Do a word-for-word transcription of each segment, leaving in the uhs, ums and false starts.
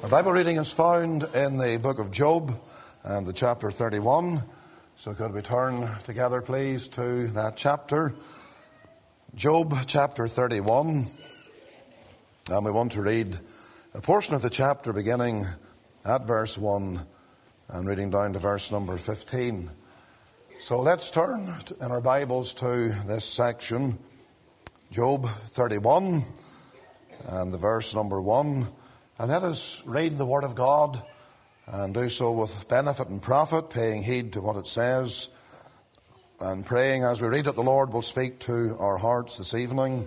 Our Bible reading is found in the book of Job and the chapter thirty-one. So could we turn together, please, to that chapter, Job chapter thirty-one. And we want to read a portion of the chapter beginning at verse one and reading down to verse number fifteen. So let's turn in our Bibles to this section, Job thirty-one and the verse number one. And let us read the Word of God and do so with benefit and profit, paying heed to what it says, and praying as we read it, the Lord will speak to our hearts this evening.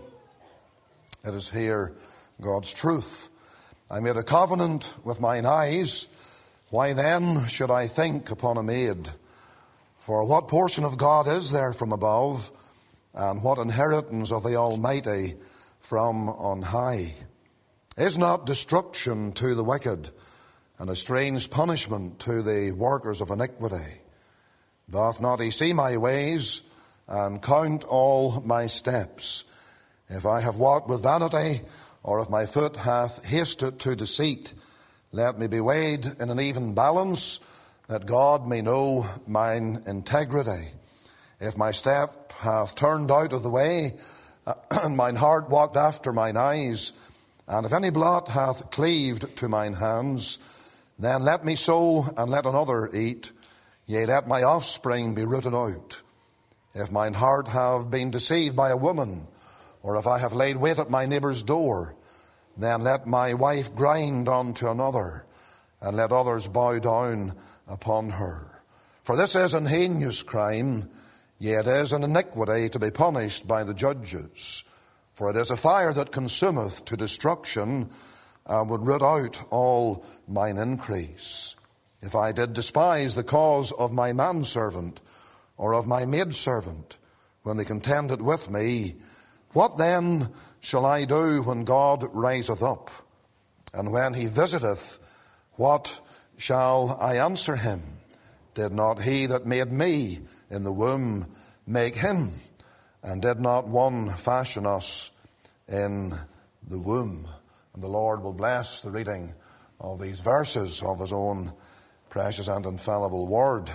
Let us hear God's truth. I made a covenant with mine eyes. Why then should I think upon a maid? For what portion of God is there from above, and what inheritance of the Almighty from on high? Is not destruction to the wicked, and a strange punishment to the workers of iniquity? Doth not he see my ways, and count all my steps? If I have walked with vanity, or if my foot hath hasted to deceit, let me be weighed in an even balance, that God may know mine integrity. If my step hath turned out of the way, and mine heart walked after mine eyes, and if any blot hath cleaved to mine hands, then let me sow, and let another eat, yea, let my offspring be rooted out. If mine heart have been deceived by a woman, or if I have laid wait at my neighbour's door, then let my wife grind unto another, and let others bow down upon her. For this is an heinous crime, yea, it is an iniquity to be punished by the judges. For it is a fire that consumeth to destruction, and would root out all mine increase. If I did despise the cause of my manservant, or of my maidservant, when they contended with me, what then shall I do when God riseth up? And when he visiteth, what shall I answer him? Did not he that made me in the womb make him? And did not one fashion us in the womb? And the Lord will bless the reading of these verses of his own precious and infallible word.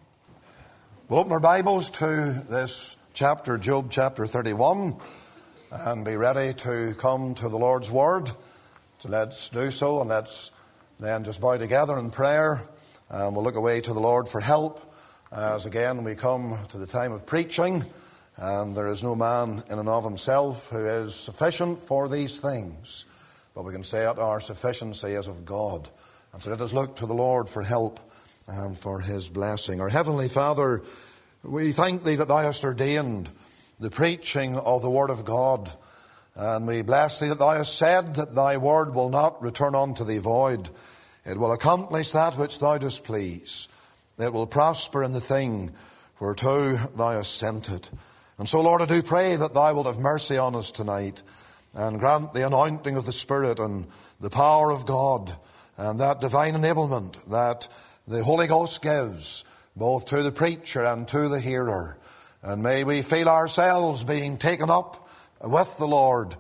We'll open our Bibles to this chapter, Job chapter thirty-one, and be ready to come to the Lord's word. So let's do so, and let's then just bow together in prayer, and we'll look away to the Lord for help as again we come to the time of preaching. And there is no man in and of himself who is sufficient for these things, but we can say that our sufficiency is of God. And so let us look to the Lord for help and for his blessing. Our Heavenly Father, we thank thee that thou hast ordained the preaching of the Word of God. And we bless thee that thou hast said that thy word will not return unto thee void. It will accomplish that which thou dost please. It will prosper in the thing whereto thou hast sent it. And so, Lord, I do pray that thou wilt have mercy on us tonight, and grant the anointing of the Spirit and the power of God, and that divine enablement that the Holy Ghost gives, both to the preacher and to the hearer. And may we feel ourselves being taken up with the Lord,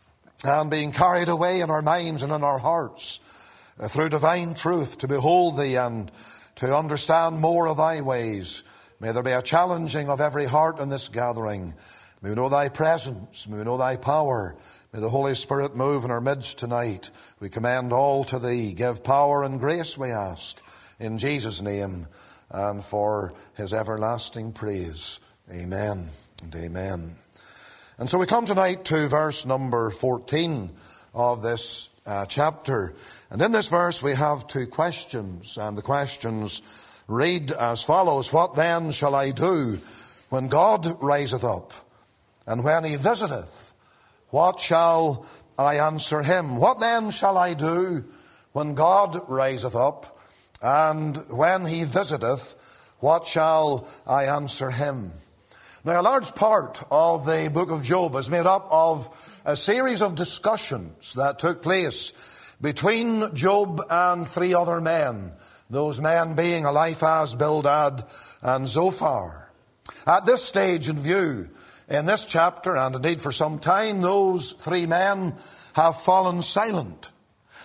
and being carried away in our minds and in our hearts uh, through divine truth, to behold thee and to understand more of thy ways. May there be a challenging of every heart in this gathering. May we know thy presence. May we know thy power. May the Holy Spirit move in our midst tonight. We commend all to thee. Give power and grace, we ask, in Jesus' name, and for his everlasting praise. Amen and amen. And so we come tonight to verse number fourteen of this uh, chapter. And in this verse we have two questions, and the questions read as follows. What then shall I do when God riseth up? And when he visiteth, what shall I answer him? What then shall I do when God riseth up? And when he visiteth, what shall I answer him? Now, a large part of the book of Job is made up of a series of discussions that took place between Job and three other men. Those men being Eliphaz, Bildad, and Zophar. At this stage in view, in this chapter, and indeed for some time, those three men have fallen silent.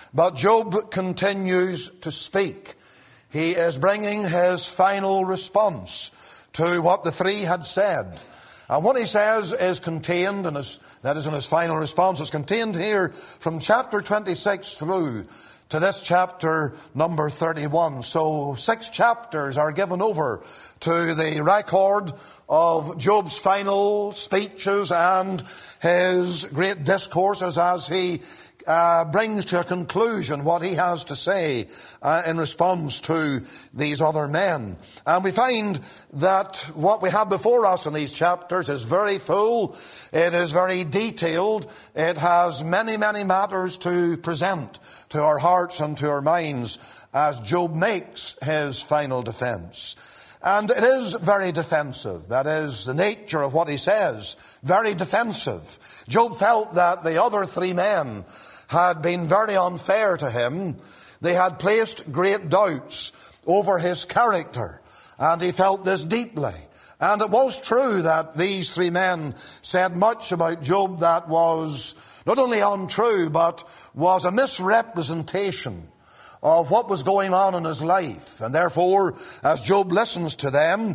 But Job continues to speak. He is bringing his final response to what the three had said. And what he says is contained, in his, that is in his final response, is contained here from chapter twenty-six through to this chapter number thirty-one. So six chapters are given over to the record of Job's final speeches and his great discourses as he Uh, brings to a conclusion what he has to say uh, in response to these other men. And we find that what we have before us in these chapters is very full. It is very detailed. It has many, many matters to present to our hearts and to our minds as Job makes his final defense. And it is very defensive. That is the nature of what he says. Very defensive. Job felt that the other three men had been very unfair to him. They had placed great doubts over his character, and he felt this deeply. And it was true that these three men said much about Job that was not only untrue, but was a misrepresentation of what was going on in his life. And therefore, as Job listens to them,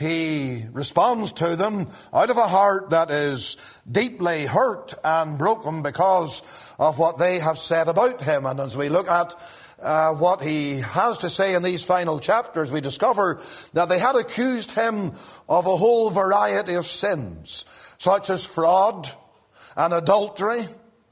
he responds to them out of a heart that is deeply hurt and broken because of what they have said about him. And as we look at uh, what he has to say in these final chapters, we discover that they had accused him of a whole variety of sins, such as fraud and adultery,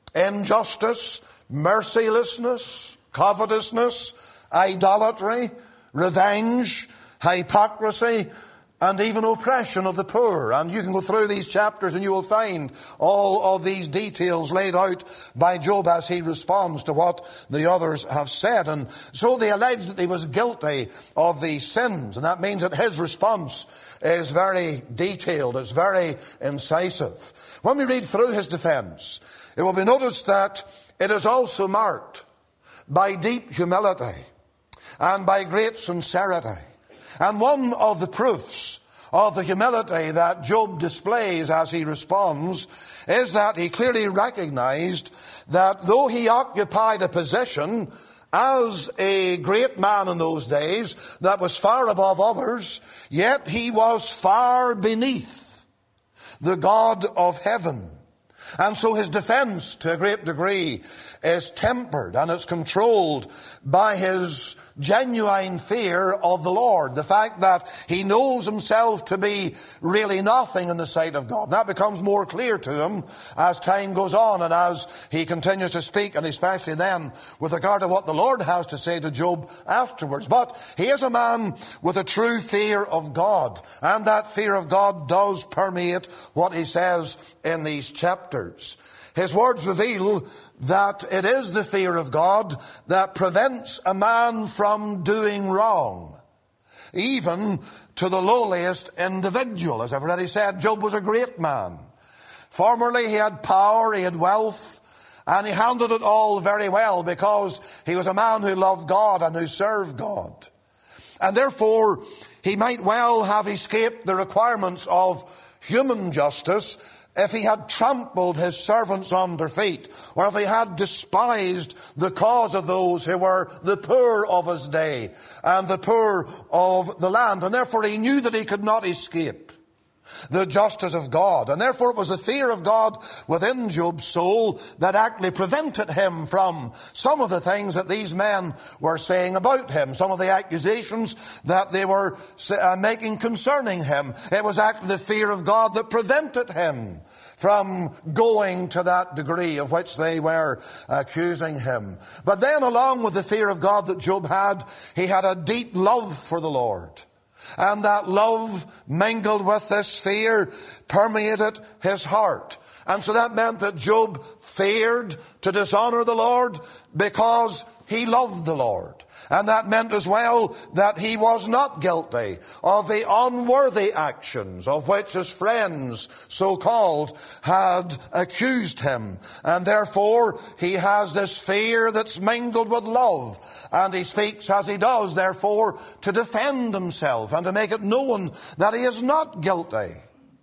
injustice, mercilessness, covetousness, idolatry, revenge, hypocrisy, and even oppression of the poor. And you can go through these chapters and you will find all of these details laid out by Job as he responds to what the others have said. And so they allege that he was guilty of these sins. And that means that his response is very detailed. It's very incisive. When we read through his defense, it will be noticed that it is also marked by deep humility and by great sincerity. And one of the proofs of the humility that Job displays as he responds is that he clearly recognized that though he occupied a position as a great man in those days that was far above others, yet he was far beneath the God of heaven. And so his defense, to a great degree, is tempered and it's controlled by his genuine fear of the Lord. The fact that he knows himself to be really nothing in the sight of God. That becomes more clear to him as time goes on and as he continues to speak, and especially then with regard to what the Lord has to say to Job afterwards. But he is a man with a true fear of God, and that fear of God does permeate what he says in these chapters. His words reveal that it is the fear of God that prevents a man from doing wrong, even to the lowliest individual. As I've already said, Job was a great man. Formerly he had power, he had wealth, and he handled it all very well because he was a man who loved God and who served God. And therefore, he might well have escaped the requirements of human justice if he had trampled his servants under feet, or if he had despised the cause of those who were the poor of his day and the poor of the land. And therefore he knew that he could not escape the justice of God. And therefore it was the fear of God within Job's soul that actually prevented him from some of the things that these men were saying about him, some of the accusations that they were uh, making concerning him. It was actually the fear of God that prevented him from going to that degree of which they were accusing him. But then along with the fear of God that Job had, he had a deep love for the Lord. And that love mingled with this fear permeated his heart. And so that meant that Job feared to dishonor the Lord because he loved the Lord. And that meant as well that he was not guilty of the unworthy actions of which his friends, so-called, had accused him. And therefore, he has this fear that's mingled with love. And he speaks as he does, therefore, to defend himself and to make it known that he is not guilty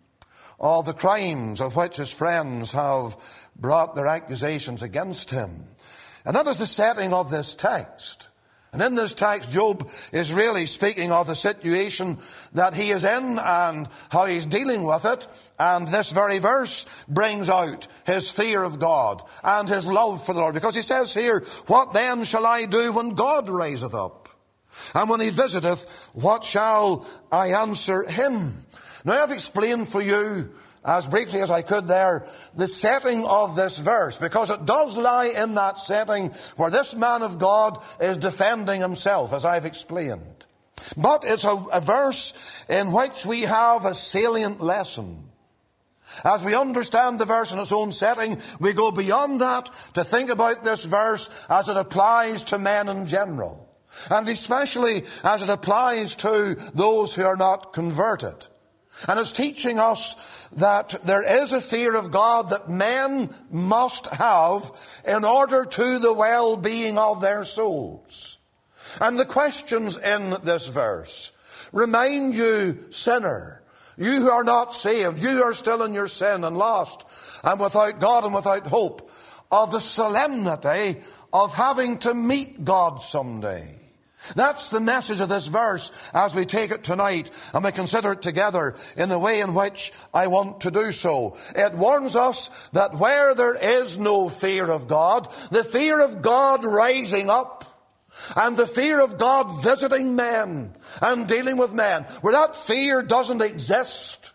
of the crimes of which his friends have brought their accusations against him. And that is the setting of this text. And in this text, Job is really speaking of the situation that he is in and how he's dealing with it. And this very verse brings out his fear of God and his love for the Lord. Because he says here, what then shall I do when God riseth up? And when he visiteth, what shall I answer him? Now I've explained for you, as briefly as I could there, the setting of this verse, because it does lie in that setting where this man of God is defending himself, as I've explained. But it's a, a verse in which we have a salient lesson. As we understand the verse in its own setting, we go beyond that to think about this verse as it applies to men in general, and especially as it applies to those who are not converted. And it's teaching us that there is a fear of God that men must have in order to the well-being of their souls. And the questions in this verse remind you, sinner, you who are not saved, you who are still in your sin and lost and without God and without hope, of the solemnity of having to meet God someday. That's the message of this verse as we take it tonight and we consider it together in the way in which I want to do so. It warns us that where there is no fear of God, the fear of God rising up and the fear of God visiting men and dealing with men, where that fear doesn't exist,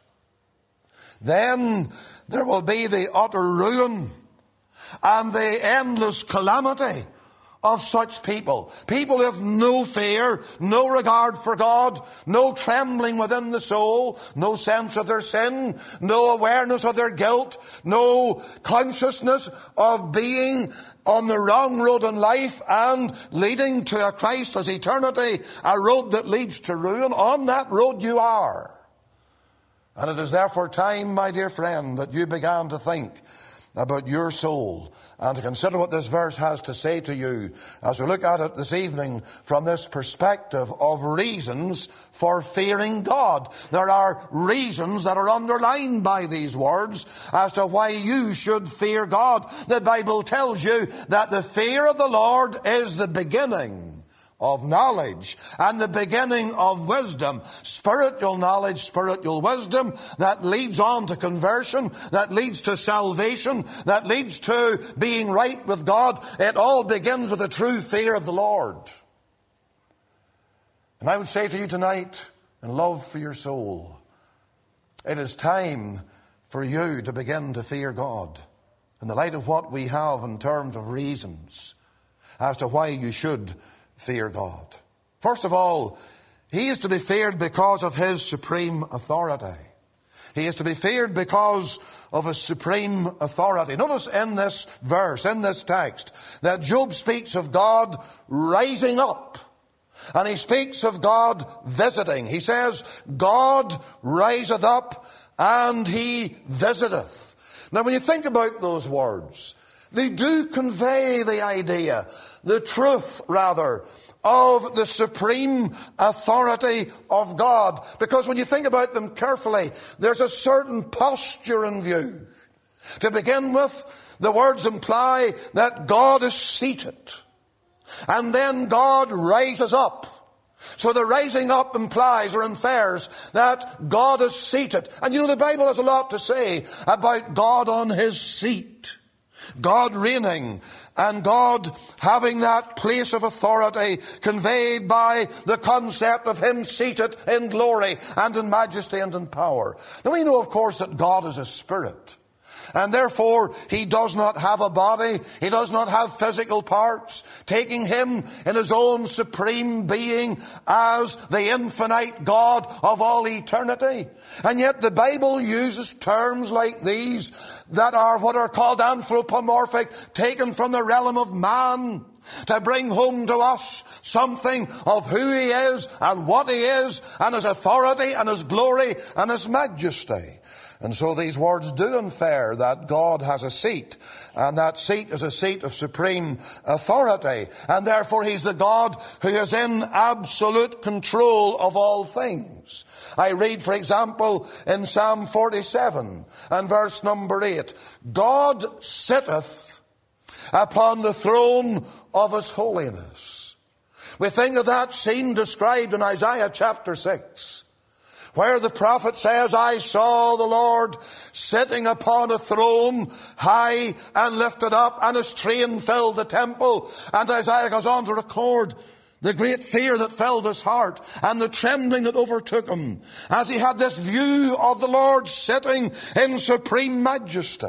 then there will be the utter ruin and the endless calamity of such people. People who have no fear, no regard for God, no trembling within the soul, no sense of their sin, no awareness of their guilt, no consciousness of being on the wrong road in life and leading to a Christless eternity, a road that leads to ruin. On that road you are. And it is therefore time, my dear friend, that you began to think about your soul and to consider what this verse has to say to you as we look at it this evening from this perspective of reasons for fearing God. There are reasons that are underlined by these words as to why you should fear God. The Bible tells you that the fear of the Lord is the beginning of knowledge and the beginning of wisdom. Spiritual knowledge, spiritual wisdom that leads on to conversion, that leads to salvation, that leads to being right with God. It all begins with a true fear of the Lord. And I would say to you tonight, in love for your soul, it is time for you to begin to fear God in the light of what we have in terms of reasons as to why you should fear God. First of all, he is to be feared because of his supreme authority. He is to be feared because of his supreme authority. Notice in this verse, in this text, that Job speaks of God rising up. And he speaks of God visiting. He says, God riseth up and he visiteth. Now when you think about those words, they do convey the idea, the truth rather, of the supreme authority of God. Because when you think about them carefully, there's a certain posture in view. To begin with, the words imply that God is seated. And then God rises up. So the rising up implies or infers that God is seated. And you know, the Bible has a lot to say about God on his seat. God reigning and God having that place of authority conveyed by the concept of him seated in glory and in majesty and in power. Now we know, of course, that God is a spirit. And therefore, he does not have a body. He does not have physical parts, taking him in his own supreme being as the infinite God of all eternity. And yet the Bible uses terms like these that are what are called anthropomorphic, taken from the realm of man, to bring home to us something of who he is and what he is and his authority and his glory and his majesty. And so these words do infer that God has a seat, and that seat is a seat of supreme authority, and therefore he's the God who is in absolute control of all things. I read, for example, in Psalm forty-seven and verse number eight, God sitteth upon the throne of his holiness. We think of that scene described in Isaiah chapter six, where the prophet says, I saw the Lord sitting upon a throne, high and lifted up, and his train filled the temple. And Isaiah goes on to record the great fear that filled his heart and the trembling that overtook him as he had this view of the Lord sitting in supreme majesty.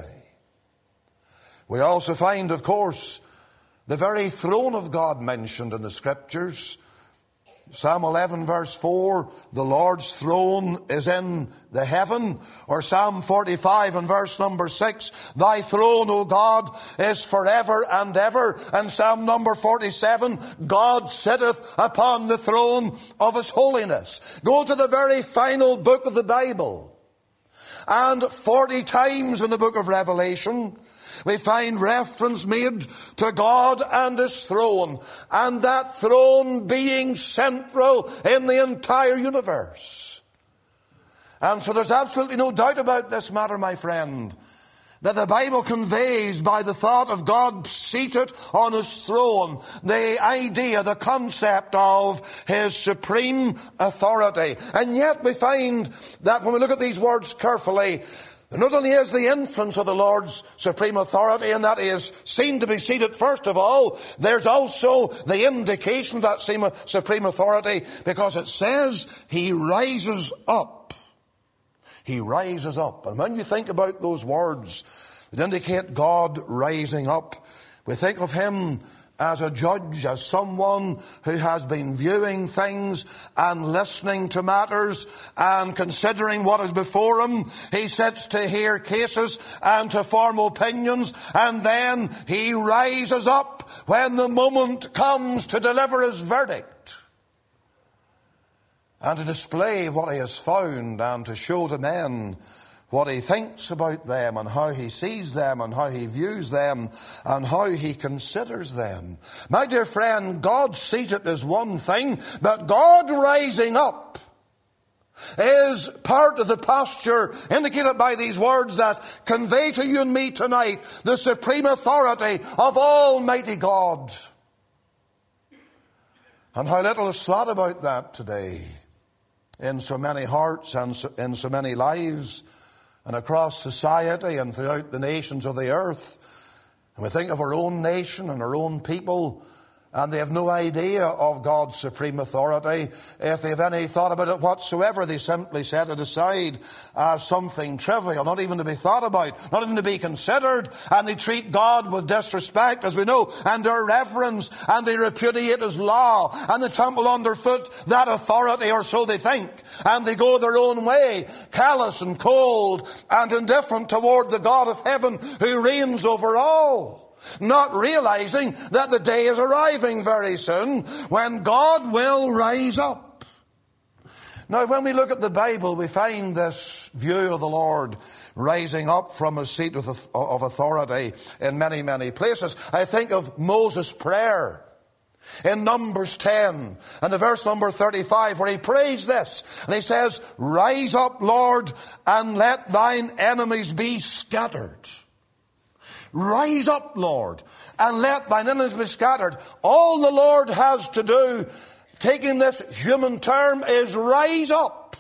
We also find, of course, the very throne of God mentioned in the Scriptures. Psalm eleven verse four, the Lord's throne is in the heaven. Or Psalm forty-five and verse number six, thy throne, O God, is forever and ever. And Psalm number forty-seven, God sitteth upon the throne of his holiness. Go to the very final book of the Bible, and forty times in the book of Revelation, we find reference made to God and his throne, and that throne being central in the entire universe. And so there's absolutely no doubt about this matter, my friend, that the Bible conveys by the thought of God seated on his throne the idea, the concept of his supreme authority. And yet we find that when we look at these words carefully, not only is the inference of the Lord's supreme authority, and that he is seen to be seated first of all, there's also the indication of that same supreme authority, because it says he rises up. He rises up. And when you think about those words that indicate God rising up, we think of him as a judge, as someone who has been viewing things and listening to matters and considering what is before him. He sits to hear cases and to form opinions, and then he rises up when the moment comes to deliver his verdict and to display what he has found and to show to men what he thinks about them and how he sees them and how he views them and how he considers them. My dear friend, God seated is one thing, but God rising up is part of the posture indicated by these words that convey to you and me tonight the supreme authority of Almighty God. And how little is thought about that today in so many hearts and in so many lives and across society and throughout the nations of the earth. And we think of our own nation and our own people, and they have no idea of God's supreme authority. If they have any thought about it whatsoever, they simply set it aside as something trivial, not even to be thought about, not even to be considered. And they treat God with disrespect, as we know, and irreverence, and they repudiate his law, and they trample underfoot that authority, or so they think. And they go their own way, callous and cold and indifferent toward the God of heaven who reigns over all, not realizing that the day is arriving very soon when God will rise up. Now, when we look at the Bible, we find this view of the Lord rising up from his seat of authority in many, many places. I think of Moses' prayer in Numbers ten and the verse number thirty-five, where he prays this, and he says, rise up, Lord, and let thine enemies be scattered. Rise up, Lord, and let thine enemies be scattered. All the Lord has to do, taking this human term, is rise up,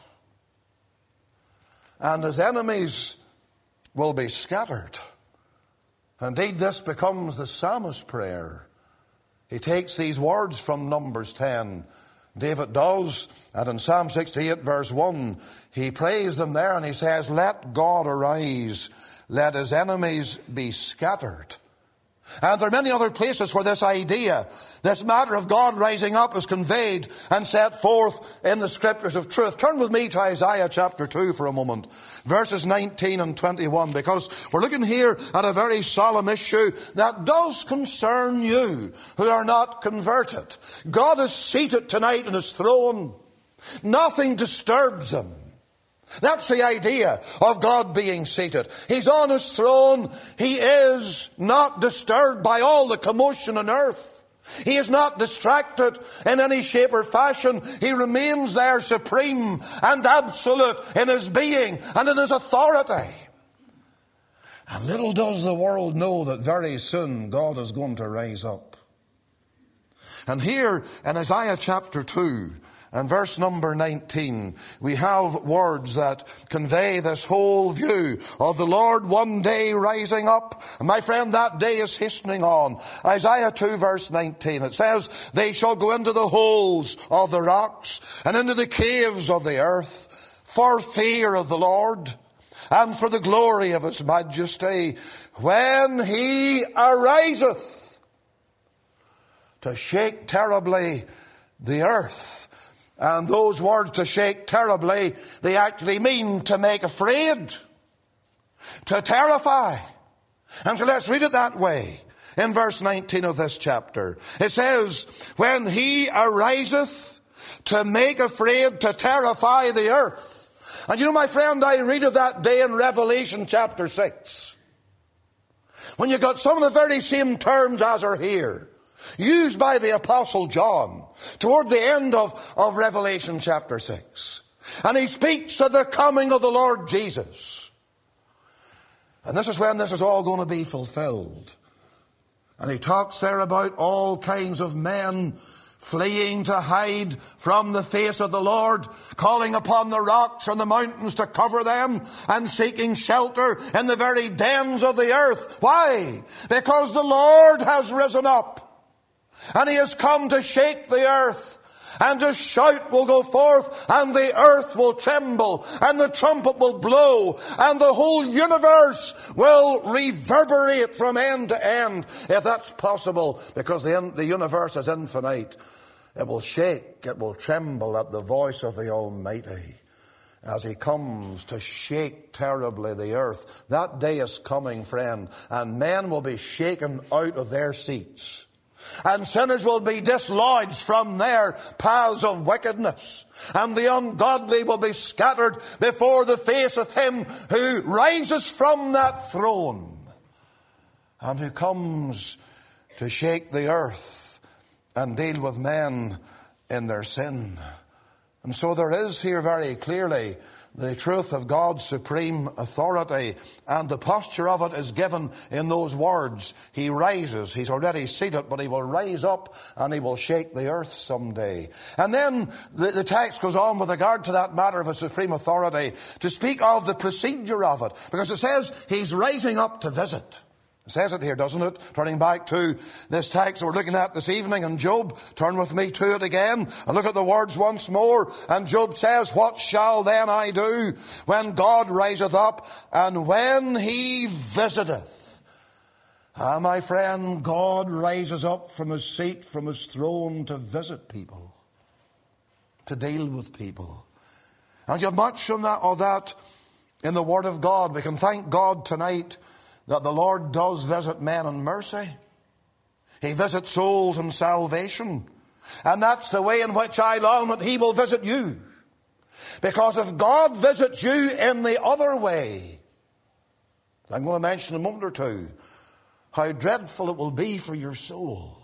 and his enemies will be scattered. Indeed, this becomes the psalmist's prayer. He takes these words from Numbers ten. David does, and in Psalm sixty-eight verse one, he prays them there, and he says, let God arise, let his enemies be scattered. And there are many other places where this idea, this matter of God rising up, is conveyed and set forth in the Scriptures of truth. Turn with me to Isaiah chapter two for a moment, verses nineteen and twenty-one, because we're looking here at a very solemn issue that does concern you who are not converted. God is seated tonight in his throne. Nothing disturbs him. That's the idea of God being seated. He's on his throne. He is not disturbed by all the commotion on earth. He is not distracted in any shape or fashion. He remains there supreme and absolute in his being and in his authority. And little does the world know that very soon God is going to rise up. And here in Isaiah chapter two and verse number nineteen, we have words that convey this whole view of the Lord one day rising up. And my friend, that day is hastening on. Isaiah two verse nineteen, it says, "They shall go into the holes of the rocks and into the caves of the earth for fear of the Lord and for the glory of his majesty, when he ariseth to shake terribly the earth." And those words, to shake terribly, they actually mean to make afraid, to terrify. And so let's read it that way. In verse nineteen of this chapter, it says, "When he ariseth to make afraid, to terrify the earth." And you know, my friend, I read of that day in Revelation chapter six, when you got some of the very same terms as are here, used by the Apostle John toward the end of, of Revelation chapter six. And he speaks of the coming of the Lord Jesus. And this is when this is all going to be fulfilled. And he talks there about all kinds of men fleeing to hide from the face of the Lord, calling upon the rocks and the mountains to cover them, and seeking shelter in the very dens of the earth. Why? Because the Lord has risen up. And he has come to shake the earth, and a shout will go forth, and the earth will tremble, and the trumpet will blow, and the whole universe will reverberate from end to end, if that's possible, because the, the universe is infinite. It will shake, it will tremble at the voice of the Almighty as he comes to shake terribly the earth. That day is coming, friend, and men will be shaken out of their seats. And sinners will be dislodged from their paths of wickedness. And the ungodly will be scattered before the face of him who rises from that throne and who comes to shake the earth and deal with men in their sin. And so there is here very clearly the truth of God's supreme authority, and the posture of it is given in those words. He rises. He's already seated, but he will rise up and he will shake the earth someday. And then the, the text goes on with regard to that matter of his supreme authority to speak of the procedure of it, because it says he's rising up to visit. It says it here, doesn't it? Turning back to this text we're looking at this evening in Job. Turn with me to it again and look at the words once more. And Job says, "What shall then I do when God riseth up, and when he visiteth?" Ah, my friend, God rises up from his seat, from his throne, to visit people, to deal with people. And you have much of that, of that in the Word of God. We can thank God tonight that the Lord does visit men in mercy. He visits souls in salvation. And that's the way in which I long that he will visit you. Because if God visits you in the other way, I'm going to mention in a moment or two how dreadful it will be for your soul.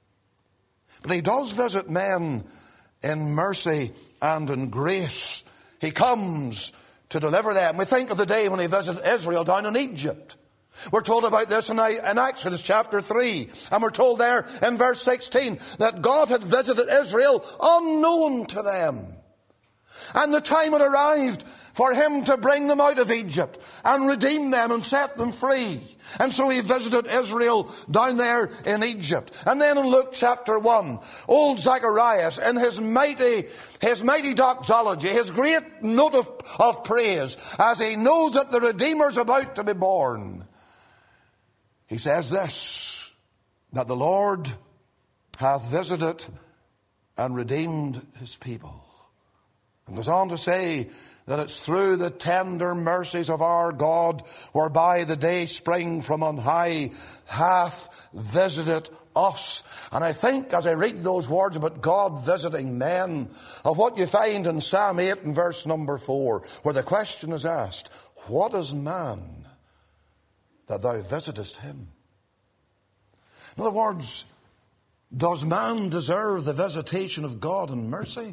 But he does visit men in mercy and in grace. He comes to deliver them. We think of the day when he visited Israel down in Egypt. We're told about this in Exodus chapter three. And we're told there in verse sixteen that God had visited Israel unknown to them. And the time had arrived for him to bring them out of Egypt and redeem them and set them free. And so he visited Israel down there in Egypt. And then in Luke chapter one, old Zacharias, in his mighty, his mighty doxology, his great note of, of praise, as he knows that the Redeemer is about to be born, he says this, that the Lord hath visited and redeemed his people. And goes on to say that it's through the tender mercies of our God, whereby the day spring from on high hath visited us. And I think as I read those words about God visiting men, of what you find in Psalm eight and verse number four, where the question is asked, what is man that thou visitest him? In other words, does man deserve the visitation of God in mercy?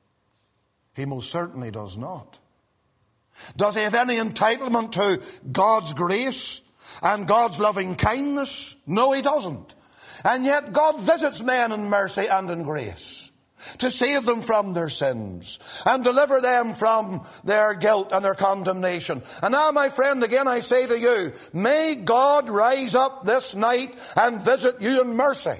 He most certainly does not. Does he have any entitlement to God's grace and God's loving kindness? No, he doesn't. And yet God visits men in mercy and in grace to save them from their sins and deliver them from their guilt and their condemnation. And now, my friend, again I say to you, may God rise up this night and visit you in mercy.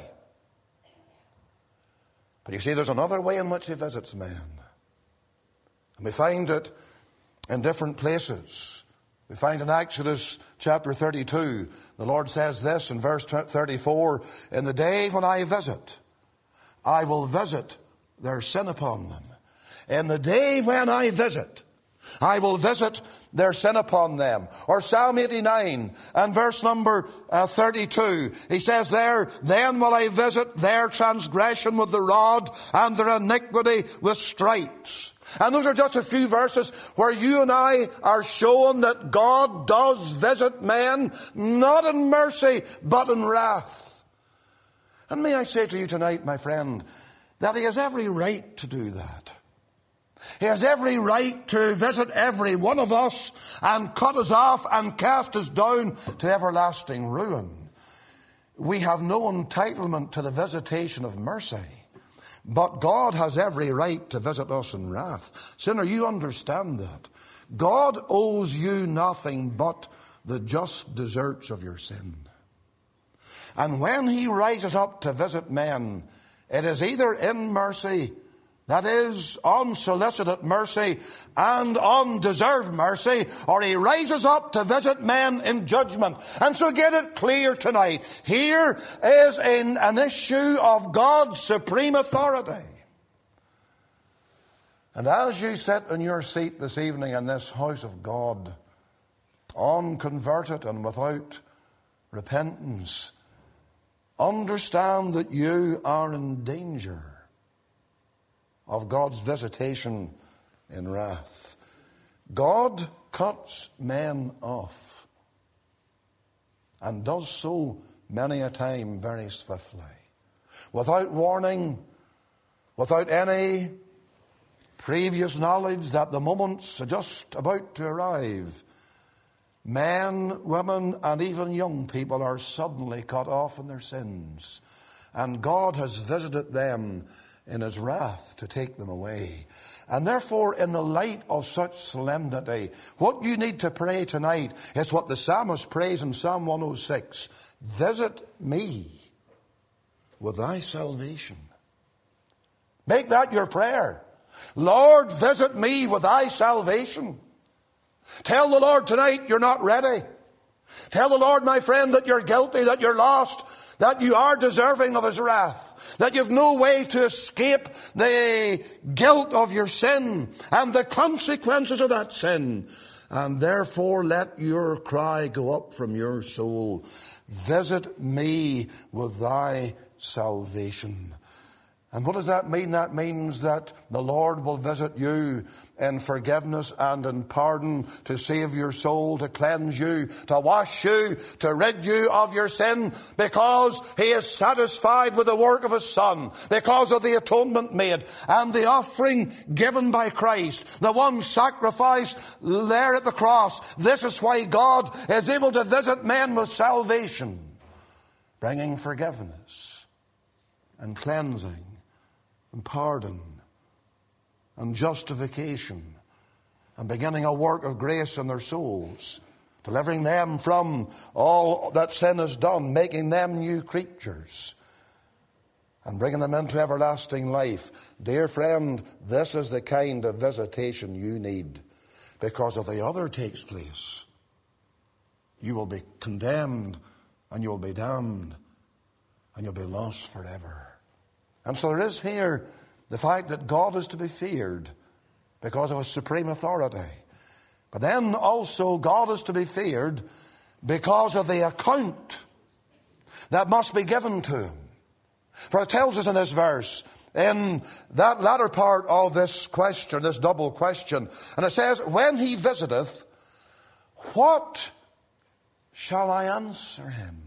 But you see, there's another way in which he visits men. And we find it in different places. We find in Exodus chapter thirty-two, the Lord says this in verse thirty-four, in the day when I visit, I will visit their sin upon them. In the day when I visit, I will visit their sin upon them. Or Psalm eighty-nine and verse number uh, thirty-two. He says there, then will I visit their transgression with the rod and their iniquity with stripes. And those are just a few verses where you and I are shown that God does visit men, not in mercy, but in wrath. And may I say to you tonight, my friend, that he has every right to do that. He has every right to visit every one of us and cut us off and cast us down to everlasting ruin. We have no entitlement to the visitation of mercy. But God has every right to visit us in wrath. Sinner, you understand that. God owes you nothing but the just deserts of your sin. And when he rises up to visit men, it is either in mercy, that is, unsolicited mercy and undeserved mercy, or he rises up to visit men in judgment. And so get it clear tonight. Here is an, an issue of God's supreme authority. And as you sit in your seat this evening in this house of God, unconverted and without repentance, understand that you are in danger of God's visitation in wrath. God cuts men off, and does so many a time very swiftly. Without warning, without any previous knowledge that the moment's just about to arrive, men, women, and even young people are suddenly cut off in their sins. And God has visited them in his wrath to take them away. And therefore, in the light of such solemnity, what you need to pray tonight is what the psalmist prays in Psalm one oh six. Visit me with thy salvation. Make that your prayer. Lord, visit me with thy salvation. Tell the Lord tonight you're not ready. Tell the Lord, my friend, that you're guilty, that you're lost, that you are deserving of his wrath, that you've no way to escape the guilt of your sin and the consequences of that sin. And therefore let your cry go up from your soul. Visit me with thy salvation. And what does that mean? That means that the Lord will visit you in forgiveness and in pardon, to save your soul, to cleanse you, to wash you, to rid you of your sin, because he is satisfied with the work of his Son, because of the atonement made and the offering given by Christ, the one sacrifice there at the cross. This is why God is able to visit men with salvation, bringing forgiveness and cleansing and pardon and justification, and beginning a work of grace in their souls, delivering them from all that sin has done, making them new creatures, and bringing them into everlasting life. Dear friend, this is the kind of visitation you need, because if the other takes place, you will be condemned and you will be damned and you'll be lost forever. And so there is here the fact that God is to be feared because of his supreme authority. But then also God is to be feared because of the account that must be given to him. For it tells us in this verse, in that latter part of this question, this double question, and it says, when he visiteth, what shall I answer him?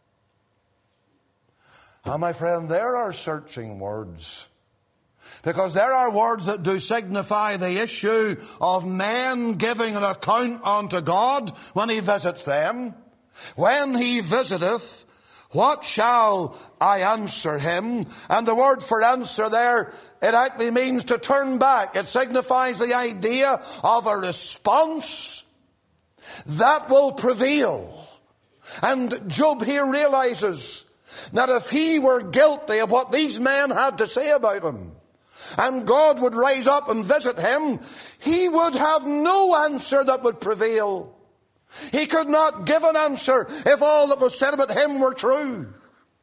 Ah, my friend, there are searching words. Because there are words that do signify the issue of men giving an account unto God when he visits them. When he visiteth, what shall I answer him? And the word for answer there, it actually means to turn back. It signifies the idea of a response that will prevail. And Job here realizes that if he were guilty of what these men had to say about him, and God would rise up and visit him, he would have no answer that would prevail. He could not give an answer if all that was said about him were true.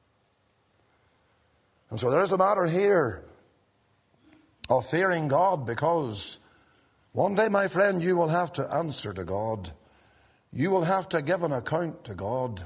And so there's a matter here of fearing God, because one day, my friend, you will have to answer to God. You will have to give an account to God.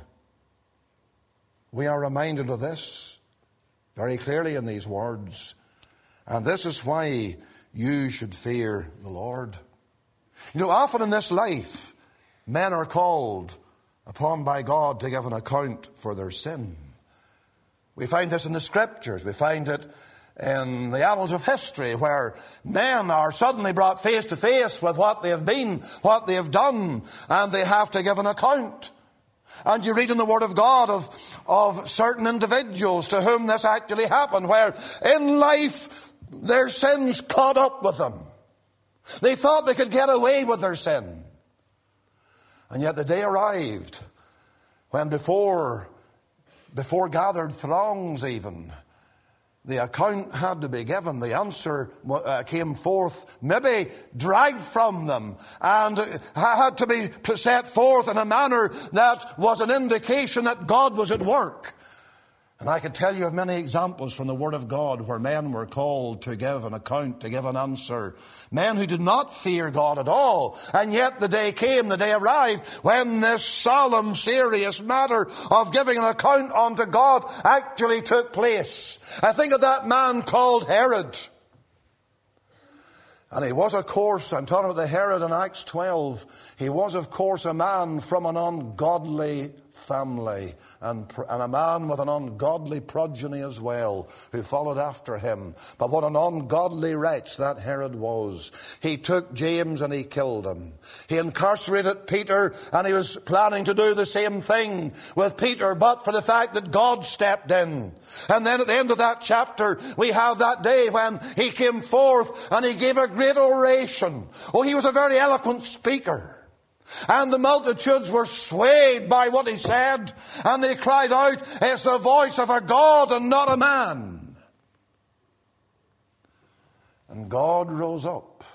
We are reminded of this very clearly in these words. And this is why you should fear the Lord. You know, often in this life, men are called upon by God to give an account for their sin. We find this in the Scriptures. We find it in the annals of history, where men are suddenly brought face to face with what they have been, what they have done, and they have to give an account. And you read in the Word of God of, of certain individuals to whom this actually happened, where in life their sins caught up with them. They thought they could get away with their sin. And yet the day arrived when before, before gathered throngs even, the account had to be given. The answer uh, came forth, maybe dragged from them, and had to be set forth in a manner that was an indication that God was at work. And I could tell you of many examples from the Word of God where men were called to give an account, to give an answer. Men who did not fear God at all. And yet the day came, the day arrived, when this solemn, serious matter of giving an account unto God actually took place. I think of that man called Herod. And he was, of course, I'm talking about the Herod in Acts twelve, he was, of course, a man from an ungodly family, and, and a man with an ungodly progeny as well, who followed after him. But what an ungodly wretch that Herod was. He took James and he killed him. He incarcerated Peter, and he was planning to do the same thing with Peter, but for the fact that God stepped in. And then at the end of that chapter, we have that day when he came forth and he gave a great oration. Oh, he was a very eloquent speaker. And the multitudes were swayed by what he said, and they cried out, "It's the voice of a God and not a man." And God rose up.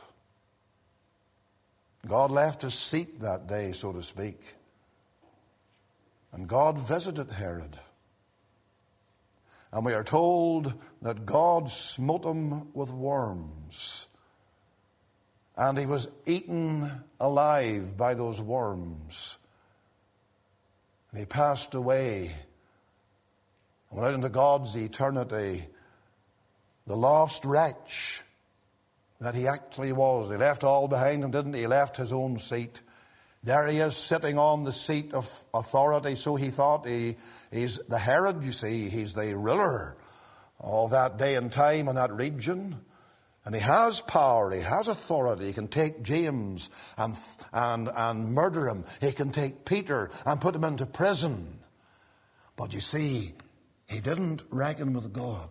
God left his seat that day, so to speak. And God visited Herod. And we are told that God smote him with worms. And he was eaten alive by those worms. And he passed away and went out into God's eternity, the lost wretch that he actually was. He left all behind him, didn't he? He left his own seat. There he is, sitting on the seat of authority. So he thought. He, he's the Herod, you see. He's the ruler of that day and time and that region. And he has power, he has authority. He can take James and, and, and murder him. He can take Peter and put him into prison. But you see, he didn't reckon with God.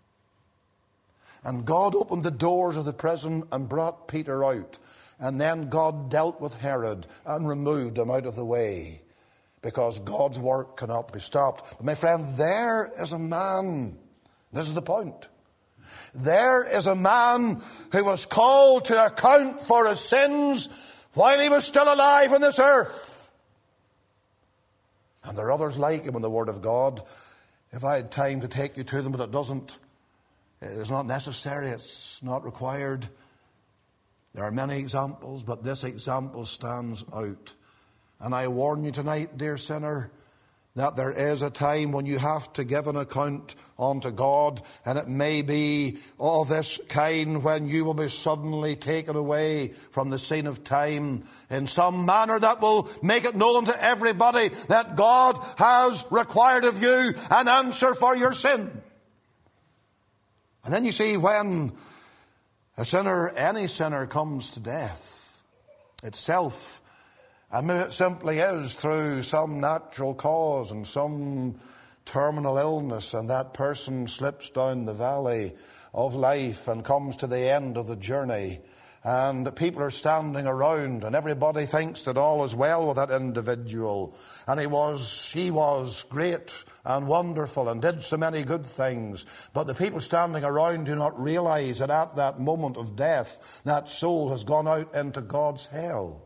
And God opened the doors of the prison and brought Peter out. And then God dealt with Herod and removed him out of the way, because God's work cannot be stopped. But my friend, there is a man. This is the point. There is a man who was called to account for his sins while he was still alive on this earth. And there are others like him in the Word of God. If I had time to take you to them, but it doesn't, it's not necessary, it's not required. There are many examples, but this example stands out. And I warn you tonight, dear sinner, that there is a time when you have to give an account unto God, and it may be of this kind when you will be suddenly taken away from the scene of time in some manner that will make it known to everybody that God has required of you an answer for your sin. And then you see, when a sinner, any sinner, comes to death itself, And maybe it simply is through some natural cause and some terminal illness, and that person slips down the valley of life and comes to the end of the journey. And people are standing around, and everybody thinks that all is well with that individual. And he was, she was great and wonderful and did so many good things. But the people standing around do not realize that at that moment of death, that soul has gone out into God's hell.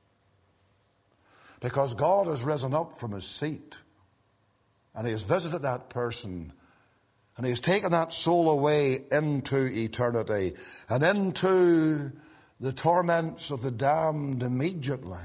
Because God has risen up from his seat, and he has visited that person, and he has taken that soul away into eternity and into the torments of the damned immediately.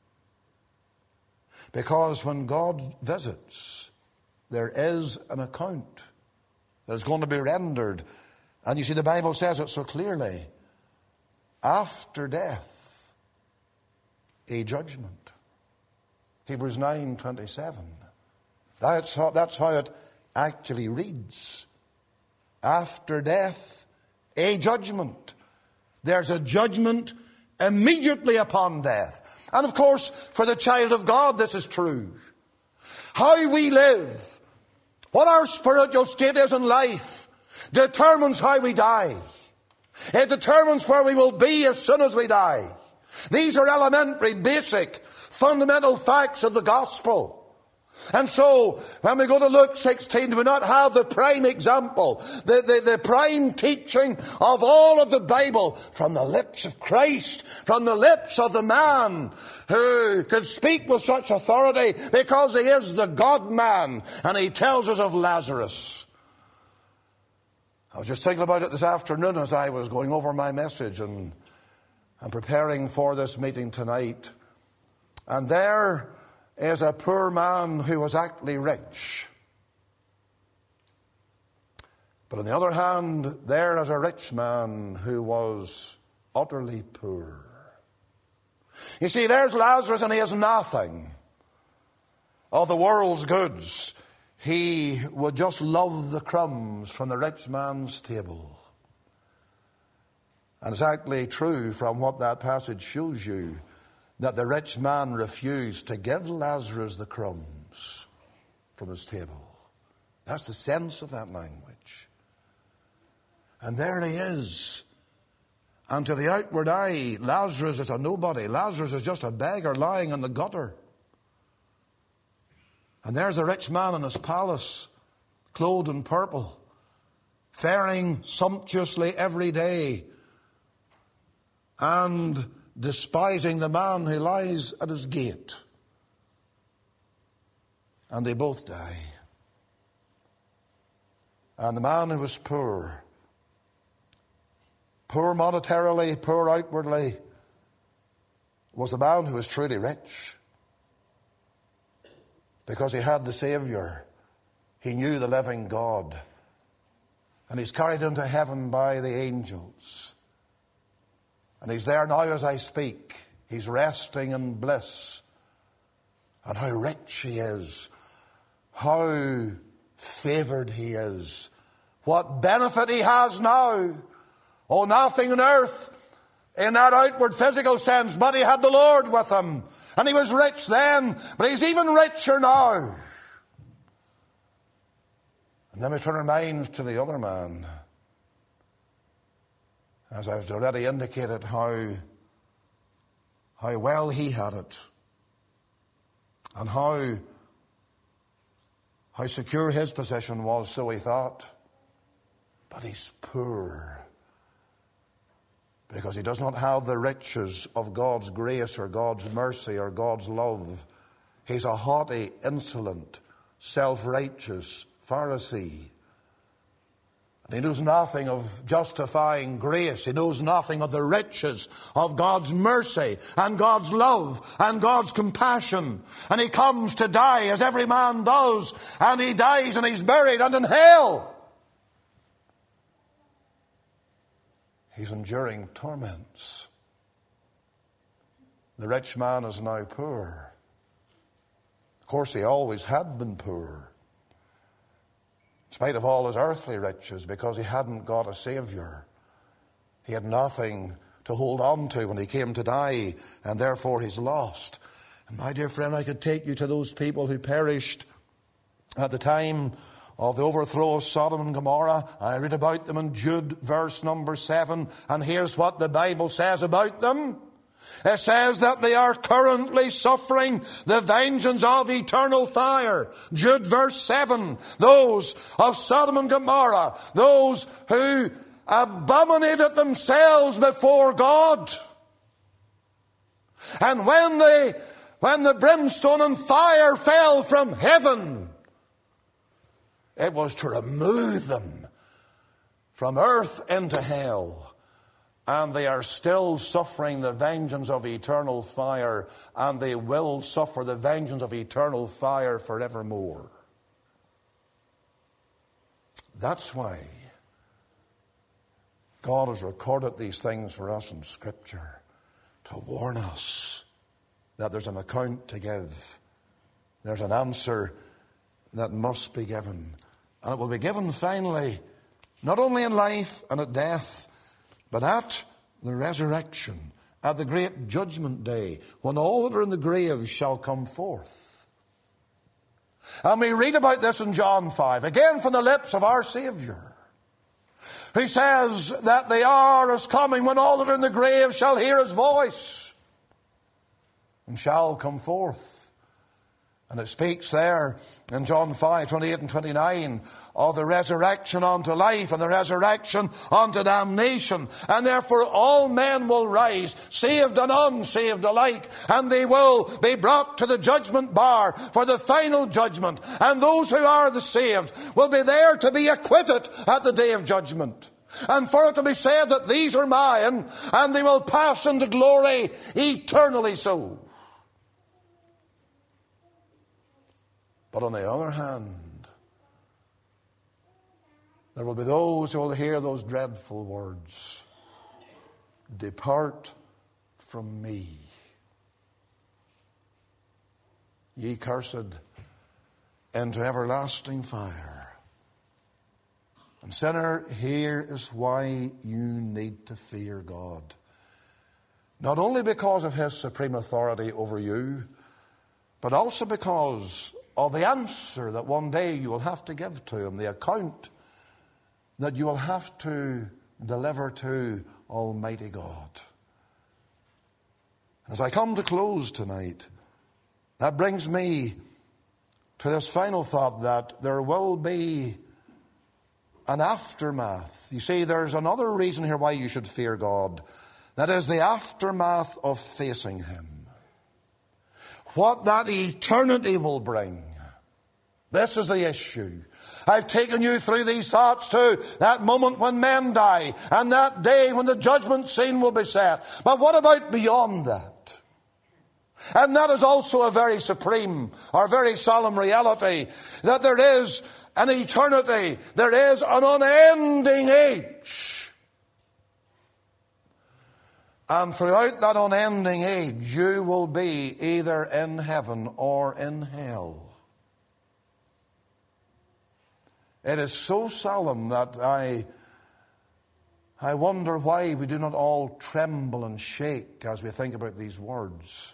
Because when God visits, there is an account that is going to be rendered. And you see, the Bible says it so clearly. After death, a judgment. Hebrews nine twenty-seven. That's how, that's how it actually reads. After death, a judgment. There's a judgment immediately upon death. And of course, for the child of God, this is true. How we live, what our spiritual state is in life, determines how we die. It determines where we will be as soon as we die. These are elementary, basic, fundamental facts of the gospel. And so, when we go to Luke sixteen, do we not have the prime example, the, the, the prime teaching of all of the Bible from the lips of Christ, from the lips of the man who could speak with such authority because he is the God-man, and he tells us of Lazarus. I was just thinking about it this afternoon as I was going over my message and, and preparing for this meeting tonight. And there is a poor man who was actually rich. But on the other hand, there is a rich man who was utterly poor. You see, there's Lazarus, and he has nothing of the world's goods. He would just love the crumbs from the rich man's table. And it's actually true from what that passage shows you, that the rich man refused to give Lazarus the crumbs from his table. That's the sense of that language. And there he is. And to the outward eye, Lazarus is a nobody. Lazarus is just a beggar lying in the gutter. And there's the rich man in his palace, clothed in purple, faring sumptuously every day, and despising the man who lies at his gate. And they both die. And the man who was poor, poor monetarily, poor outwardly, was the man who was truly rich. Because he had the Savior. He knew the living God. And he's carried into heaven by the angels. And he's there now as I speak. He's resting in bliss. And how rich he is. How favored he is. What benefit he has now. Oh, nothing on earth in that outward physical sense, but he had the Lord with him. And he was rich then, but he's even richer now. And then we turn our minds to the other man. As I've already indicated, how, how well he had it. And how, how secure his position was, so he thought. But he's poor. Because he does not have the riches of God's grace or God's mercy or God's love. He's a haughty, insolent, self-righteous Pharisee. And he knows nothing of justifying grace. He knows nothing of the riches of God's mercy and God's love and God's compassion. And he comes to die as every man does. And he dies and he's buried and in hell. He's enduring torments. The rich man is now poor. Of course, he always had been poor. In spite of all his earthly riches, because he hadn't got a Savior. He had nothing to hold on to when he came to die, and therefore he's lost. And my dear friend, I could take you to those people who perished at the time of the overthrow of Sodom and Gomorrah. I read about them in Jude, verse number seven. And here's what the Bible says about them. It says that they are currently suffering the vengeance of eternal fire. Jude, verse seven. Those of Sodom and Gomorrah, those who abominated themselves before God. And when they, when the brimstone and fire fell from heaven, it was to remove them from earth into hell. And they are still suffering the vengeance of eternal fire, and they will suffer the vengeance of eternal fire forevermore. That's why God has recorded these things for us in Scripture, to warn us that there's an account to give. There's an answer that must be given. And it will be given finally, not only in life and at death, but at the resurrection, at the great judgment day, when all that are in the grave shall come forth. And we read about this in John five, again from the lips of our Saviour, who says that the hour is coming when all that are in the grave shall hear his voice and shall come forth. And it speaks there in John five, twenty-eight and twenty-nine of the resurrection unto life and the resurrection unto damnation. And therefore all men will rise, saved and unsaved alike, and they will be brought to the judgment bar for the final judgment. And those who are the saved will be there to be acquitted at the day of judgment. And for it to be said that these are mine, and they will pass into glory eternally so. But on the other hand, there will be those who will hear those dreadful words, "Depart from me, ye cursed, into everlasting fire." And sinner, here is why you need to fear God. Not only because of his supreme authority over you, but also because of the answer that one day you will have to give to him, the account that you will have to deliver to Almighty God. As I come to close tonight, that brings me to this final thought, that there will be an aftermath. You see, there's another reason here why you should fear God. That is the aftermath of facing him. What that eternity will bring. This is the issue. I've taken you through these thoughts to that moment when men die, and that day when the judgment scene will be set. But what about beyond that? And that is also a very supreme or very solemn reality, that there is an eternity, there is an unending age. And throughout that unending age, you will be either in heaven or in hell. It is so solemn that I, I wonder why we do not all tremble and shake as we think about these words.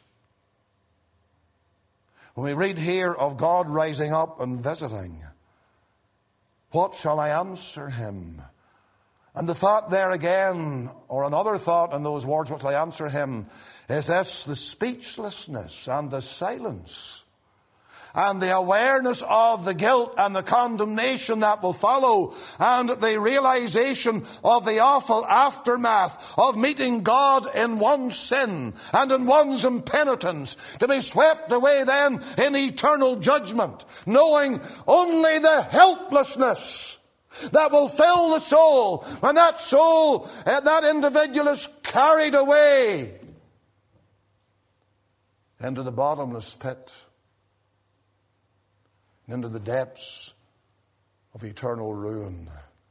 When we read here of God rising up and visiting, what shall I answer him? And the thought there again, or another thought in those words, what shall I answer him, is this: the speechlessness and the silence and the awareness of the guilt and the condemnation that will follow, and the realization of the awful aftermath of meeting God in one's sin and in one's impenitence, to be swept away then in eternal judgment, knowing only the helplessness that will fill the soul when that soul, that individual is carried away into the bottomless pit, into the depths of eternal ruin.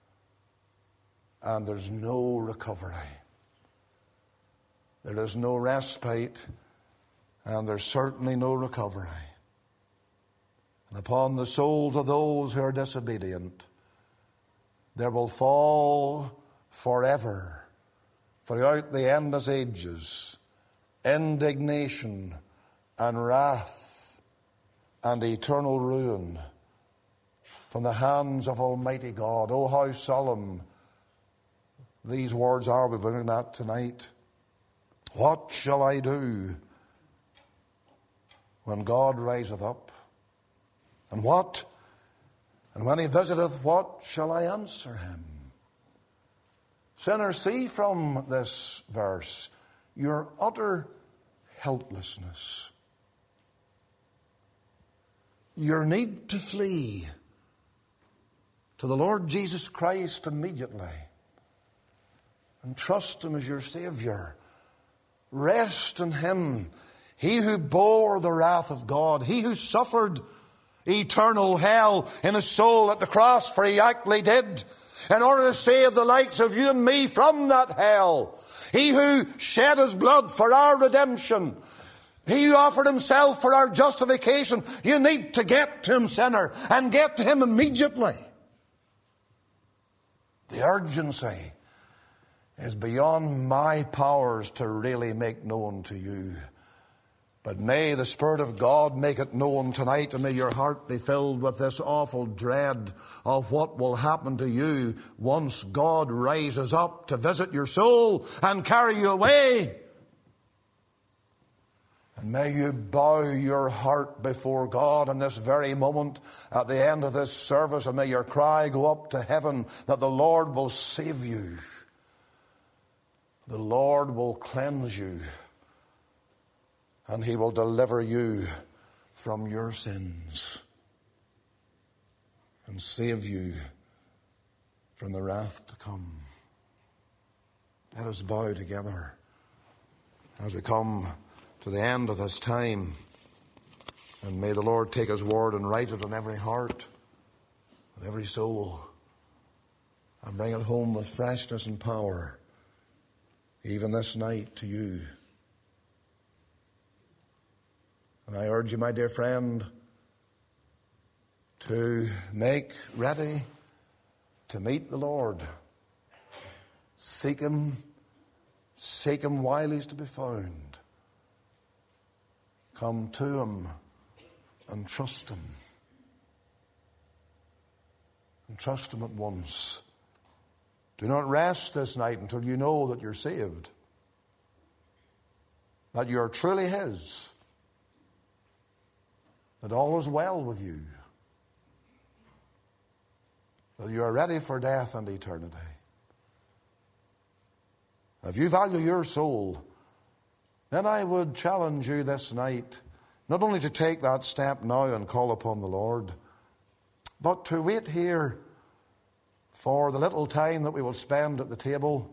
And there's no recovery. There is no respite, and there's certainly no recovery. And upon the souls of those who are disobedient, there will fall forever, throughout the endless ages, indignation and wrath and eternal ruin from the hands of Almighty God. Oh, how solemn these words are we're looking at tonight. What shall I do when God riseth up? And what? And when he visiteth, what shall I answer him? Sinner, see from this verse your utter helplessness, your need to flee to the Lord Jesus Christ immediately and trust him as your Savior. Rest in him, he who bore the wrath of God, he who suffered eternal hell in his soul at the cross, for he actually did, in order to save the likes of you and me from that hell. He who shed his blood for our redemption, he who offered himself for our justification. You need to get to him, sinner, and get to him immediately. The urgency is beyond my powers to really make known to you. But may the Spirit of God make it known tonight, and may your heart be filled with this awful dread of what will happen to you once God rises up to visit your soul and carry you away. And may you bow your heart before God in this very moment at the end of this service, and may your cry go up to heaven that the Lord will save you. The Lord will cleanse you, and he will deliver you from your sins and save you from the wrath to come. Let us bow together as we come to the end of this time, and may the Lord take his word and write it on every heart and every soul and bring it home with freshness and power even this night to you. And I urge you, my dear friend, to make ready to meet the Lord. Seek him, seek him while he's to be found. Come to him and trust him. And trust him at once. Do not rest this night until you know that you're saved, that you are truly his, that all is well with you, that you are ready for death and eternity. If you value your soul, then I would challenge you this night not only to take that step now and call upon the Lord, but to wait here for the little time that we will spend at the table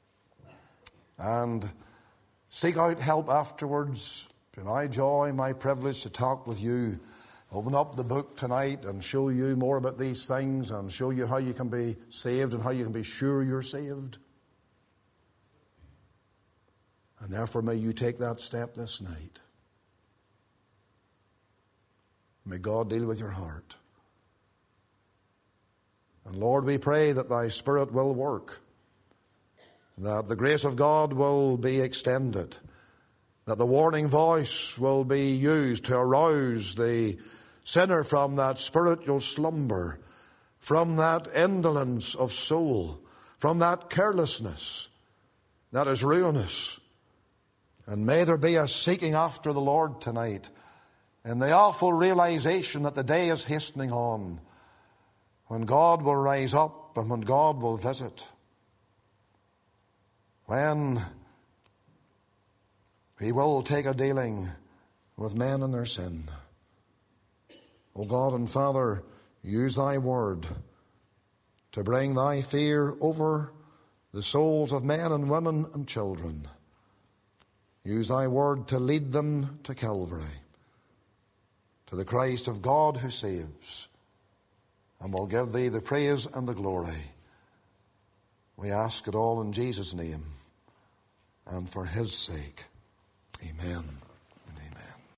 and seek out help afterwards. It's my joy, my privilege to talk with you, open up the book tonight and show you more about these things and show you how you can be saved and how you can be sure you're saved. And therefore may you take that step this night. May God deal with your heart. And Lord, we pray that thy Spirit will work, that the grace of God will be extended, that the warning voice will be used to arouse the sinner from that spiritual slumber, from that indolence of soul, from that carelessness that is ruinous. And may there be a seeking after the Lord tonight, in the awful realization that the day is hastening on, when God will rise up and when God will visit, when he will take a dealing with men and their sin. O God and Father, use thy word to bring thy fear over the souls of men and women and children. Use thy word to lead them to Calvary, to the Christ of God who saves, and will give thee the praise and the glory. We ask it all in Jesus' name and for his sake. Amen.